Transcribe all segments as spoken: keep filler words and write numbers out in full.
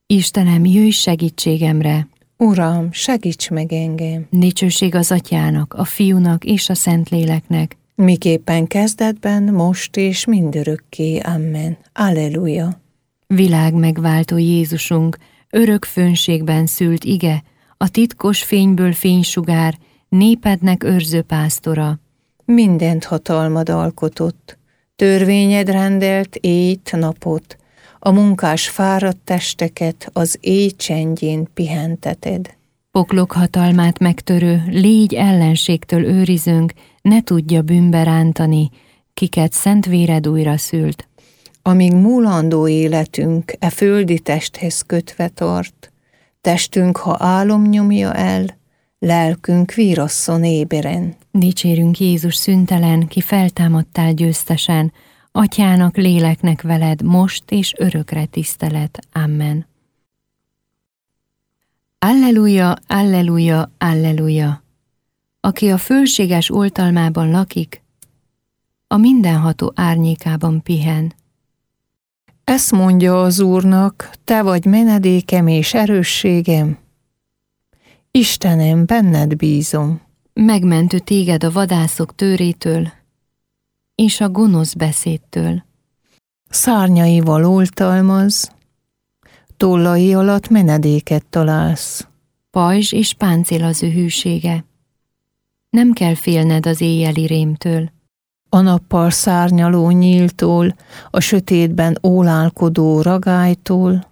Istenem, jöjj segítségemre! Uram, segíts meg engem! Dicsőség az Atyának, a Fiúnak és a Szentléleknek, miképpen kezdetben, most és mindörökké. Amen. Alleluja! Világ megváltó Jézusunk, örök fönségben szült ige, a titkos fényből fénysugár, népednek őrző pásztora. Mindent hatalmad alkotott, törvényed rendelt éjt napot, a munkás fáradt testeket az éj csendjén pihenteted. Poklok hatalmát megtörő, légy ellenségtől őrizünk, ne tudja bűnbe rántani, kiket szent véred újra szült. Amíg múlandó életünk e földi testhez kötve tart, testünk, ha álom nyomja el, lelkünk vírasszon éberen. Dicsérünk Jézus szüntelen, ki feltámadtál győztesen, Atyának, léleknek veled, most és örökre tisztelet. Amen. Alleluja, alleluja, alleluja! Aki a fölséges oltalmában lakik, a mindenható árnyékában pihen. Ezt mondja az Úrnak, te vagy menedékem és erősségem. Istenem, benned bízom. Megmentő téged a vadászok tőrétől, és a gonosz beszédtől. Szárnyaival oltalmaz, tollai alatt menedéket találsz. Pajzs és páncél az ő hűsége. Nem kell félned az éjjeli rémtől. A nappal szárnyaló nyíltól, a sötétben ólálkodó ragálytól,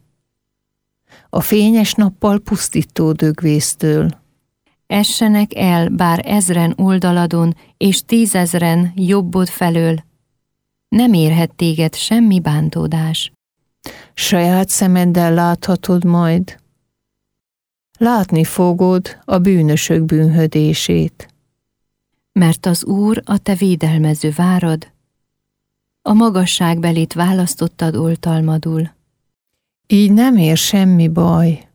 a fényes nappal pusztító dögvésztől. Essenek el bár ezren oldaladon, és tízezren jobbod felől. Nem érhet téged semmi bántódás. Saját szemeddel láthatod majd. Látni fogod a bűnösök bűnhödését. Mert az Úr a te védelmező várad, a magasságbelit választottad oltalmadul. Így nem ér semmi baj.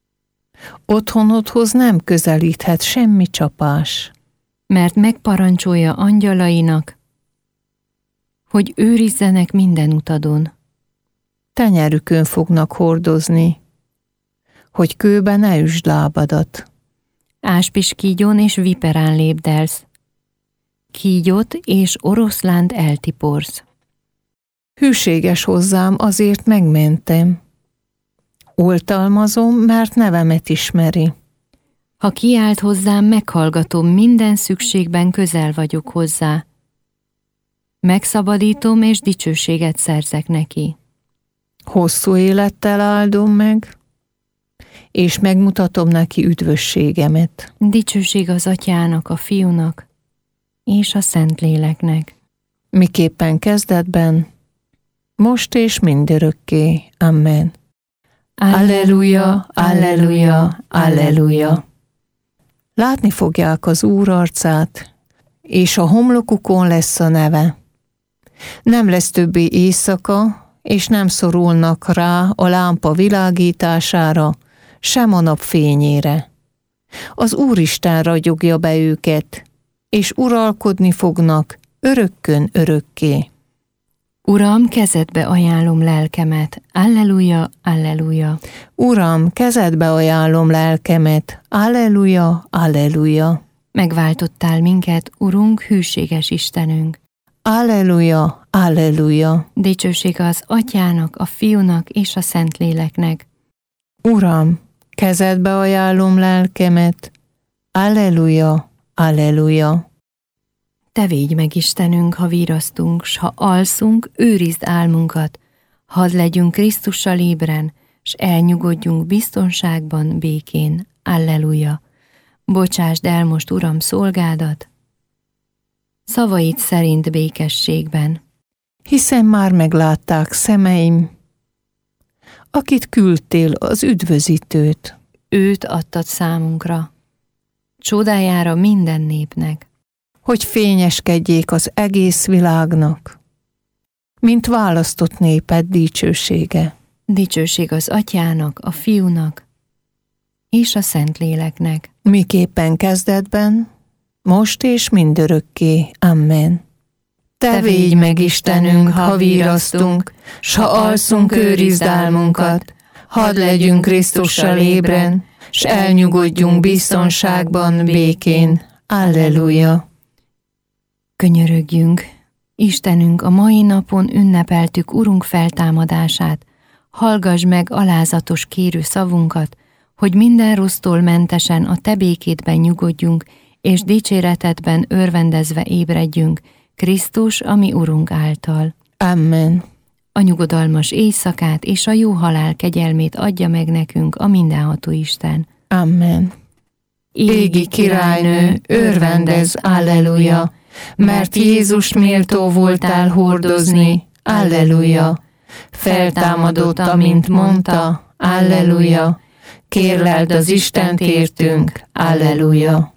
Otthonodhoz nem közelíthet semmi csapás. Mert megparancsolja angyalainak, hogy őrizzenek minden utadon. Tenyerükön fognak hordozni, hogy kőbe ne üsd lábadat. Áspiskígyon és viperán lépdelsz, kígyót és oroszlánt eltiporsz. Hűséges hozzám, azért megmentem. Oltalmazom, mert nevemet ismeri. Ha kiált hozzám, meghallgatom, minden szükségben közel vagyok hozzá. Megszabadítom és dicsőséget szerzek neki. Hosszú élettel áldom meg, és megmutatom neki üdvösségemet. Dicsőség az Atyának, a Fiúnak és a Szentléleknek. Miképpen kezdetben, most és mindörökké. Amen. Alleluja, alleluja, alleluja. Látni fogják az Úr arcát, és a homlokukon lesz a neve. Nem lesz többé éjszaka, és nem szorulnak rá a lámpa világítására, sem a nap fényére. Az Úristen ragyogja be őket, és uralkodni fognak örökkön örökké. Uram, kezedbe ajánlom lelkemet. Alleluja, alleluja. Uram, kezedbe ajánlom lelkemet. Alleluja, alleluja. Megváltottál minket, Urunk, hűséges Istenünk. Alleluja, alleluja. Dicsőség az Atyának, a Fiúnak és a Szentléleknek. Uram, kezedbe ajánlom lelkemet. Alleluja, alleluja. Te védj meg, Istenünk, ha virasztunk, s ha alszunk, őrizd álmunkat. Hadd legyünk Krisztussal ébren, s elnyugodjunk biztonságban, békén. Alleluja. Bocsásd el most, Uram, szolgádat, szavaid szerint békességben. Hiszen már meglátták szemeim, akit küldtél, az üdvözítőt. Őt adtad számunkra, csodájára minden népnek. Hogy fényeskedjék az egész világnak, mint választott néped dicsősége. Dicsőség az Atyának, a Fiúnak és a Szentléleknek. Miképpen kezdetben, most és mindörökké. Amen. Te, Te védj meg, Istenünk, ha virasztunk, s ha alszunk, őrizd álmunkat. Hadd legyünk Krisztussal ébren, s elnyugodjunk biztonságban, békén. Alleluja! Könyörögjünk! Istenünk, a mai napon ünnepeltük Urunk feltámadását. Hallgass meg alázatos kérő szavunkat, hogy minden rossztól mentesen a Te békédben nyugodjunk, és dicséretedben örvendezve ébredjünk, Krisztus, a mi Urunk által. Amen. A nyugodalmas éjszakát és a jó halál kegyelmét adja meg nekünk a mindenható Isten. Amen. Égi királynő, örvendez, alleluja, mert Jézust méltó voltál hordozni, alleluja. Feltámadott, amint mondta, alleluja. Kérleld az Istent értünk, alleluja.